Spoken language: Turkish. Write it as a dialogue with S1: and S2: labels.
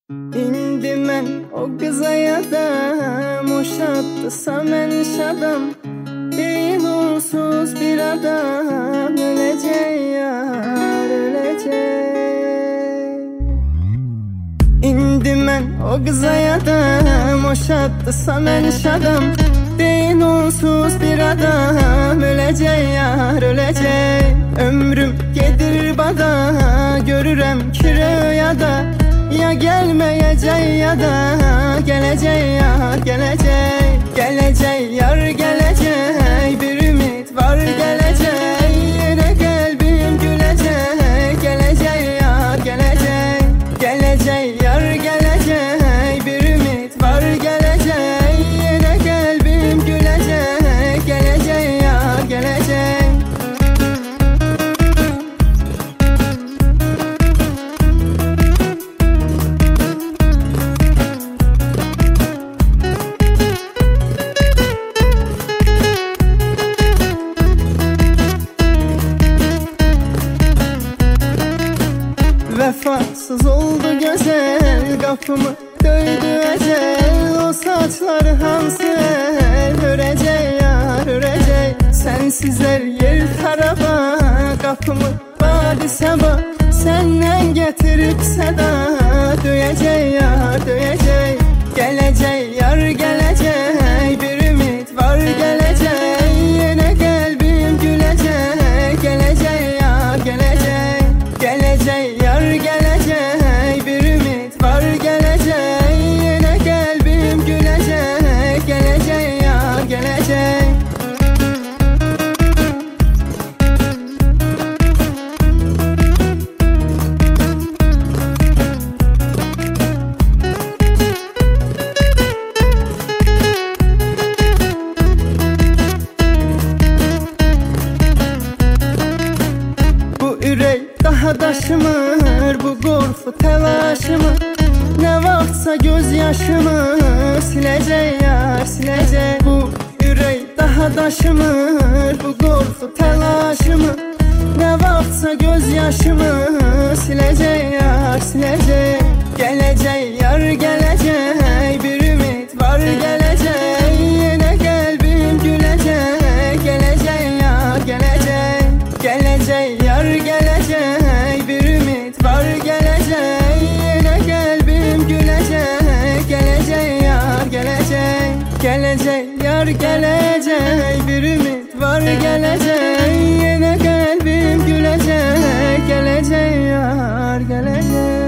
S1: İndi mən o qıza yadam, o şaddısa mən şadam. Deyil onsuz bir adam, öləcək yar, öləcək. İndi mən o qıza yadam, o şaddısa mən şadam. Deyil onsuz bir adam, öləcək yar, öləcək. Ömrüm gedir bada, görürəm ki rüyada. Ya gelmeyecek ya da gelecek yar, gelecek. Gelecek yar, gelecek. Bir ümit var, gelecek. Yine kalbim gülecek. Gelecek yar, gelecek. Gelecek yar, gelecek. Bir ümit var, gelecek. Yine kalbim gülecek. Gelecek yar, gelecek. Vefasız oldu güzel, kapımı döydü ecel. O saçları hansı el, örecek yar, örecek. Sensizler yer taraba, kapımı badi sabah. Senden getirip seda, döyecek yar, döyecek. Gelecek yar, gelecek. Bir ümit var, gelecek. Yine kalbim gülecek. Gelecek yar, gelecek. Gelecek yar, gelecek. Bir ümit var, gelecek. Yine kalbim gülecek. Gelecek yar, gelecek. Bu ürek daha daşımır, bu korku telaşımı. Ne vaxtsa gözyaşımı silecek yar, silecek. Bu ürek daha daşımır, bu korku telaşımı. Ne vaxtsa gözyaşımı silecek yar, silecek. Gelecek yar, gelecek. Bir ümit var, gelecek. Yine kalbim gülecek. Gelecek yar, gelecek. Gelecek yar, gelecek. Bir ümit var, gelecek. Yine kalbim gülecek. Gelecek yar, gelecek. Gelecek yar, gelecek. Bir ümit var, gelecek. Yine kalbim gülecek. Gelecek yar, gelecek.